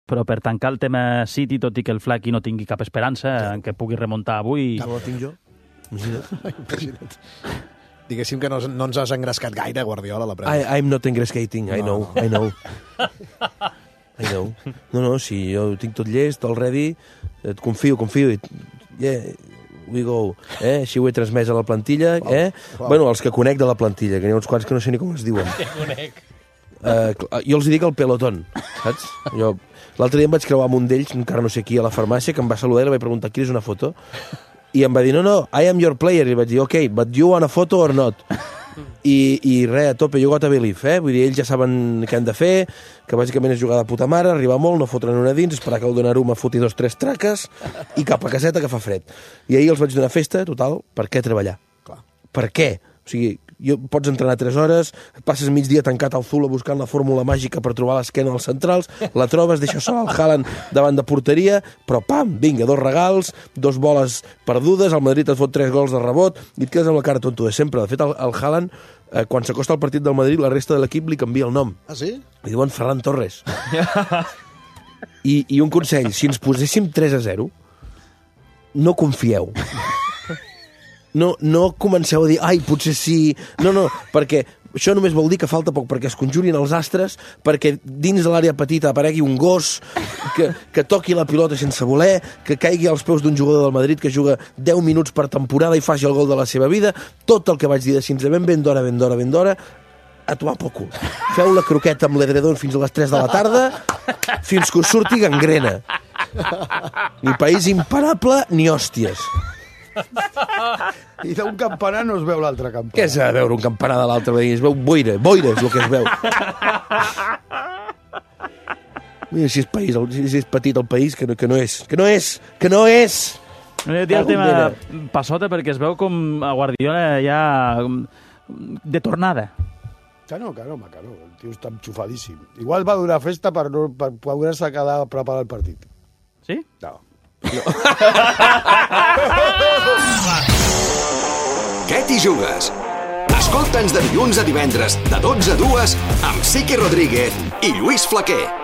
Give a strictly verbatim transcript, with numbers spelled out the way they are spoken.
però per tancar el tema City, tot i que el Flaky no tingui cap esperança sí. en què pugui remuntar avui... No la tinc jo? Imagina't. Diguéssim que no, no ens has engrescat gaire, Guardiola, a la premsa. I, I'm not engrescating, I know, no. I know. I know. No, no, si jo tinc tot llest, all ready, et confio, confio, i... Yeah, we go. Eh? Així ho he transmès a la plantilla. Wow. Eh? Wow. Bueno, els que conec de la plantilla, que n'hi ha uns quants que no sé ni com es diuen. Que conec. Uh, jo els dic el pelotón, saps? Jo, l'altre dia em vaig creuar amb un d'ells, encara no sé qui, a la farmàcia, que em va saludar i li vaig preguntar qui és una foto, i em va dir, no, no, I am your player, i vaig dir, ok, but you want a photo or not? I, i res, a tope, you got to believe, eh? Vull dir, ells ja saben què han de fer, que bàsicament és jugar de puta mare, arribar molt, no fotre'n una dins, esperar que el Donnarumma foti dos, tres traques, i cap a caseta que fa fred. I ahir els vaig donar festa, total, per què treballar? Clar. Per què? O sigui, jo, pots entrenar tres hores, passes migdia tancat al Zula buscant la fórmula màgica per trobar l'esquena dels centrals, la trobes, deixes sol al Haaland davant de porteria, però pam, vinga, dos regals, dos boles perdudes, el Madrid et fot tres gols de rebot i et quedes amb la cara tonto de sempre. De fet, el, el Haaland, eh, quan s'acosta al partit del Madrid, la resta de l'equip li canvia el nom. Ah, sí? Li diuen Ferran Torres. I, I un consell, si ens poséssim tres a zero, no confieu. No, no comenceu a dir, ai, potser sí... No, no, perquè això només vol dir que falta poc perquè es conjurin els astres, perquè dins de l'àrea petita aparegui un gos que, que toqui la pilota sense voler, que caigui als peus d'un jugador del Madrid que juga deu minuts per temporada i faci el gol de la seva vida. Tot el que vaig dir de fins a ben ben d'hora, ben d'hora, ben d'hora, a tomar poc cul. Feu la croqueta amb l'edredon fins a les tres de la tarda, fins que us surti gangrena. Ni país imparable, ni hòsties. I d'un campanar no es veu l'altre campanar. Què és a veure un campanar de l'altre? Es veu boira, boira és el que es veu. Mira si és, país, si és petit el país, que no, que no és. Que no és! Que no és! No he dit el tema passota perquè es veu com a Guardiola ja de tornada. Que no, que no, que no. El tio està enxufadíssim. Igual va donar festa per, no, per poder-se quedar a preparar el partit. Sí? No. No. Què t'hi jugues? Escolta'ns de dilluns a divendres de dotze a dues amb Siqui Rodríguez i Lluís Flaquer.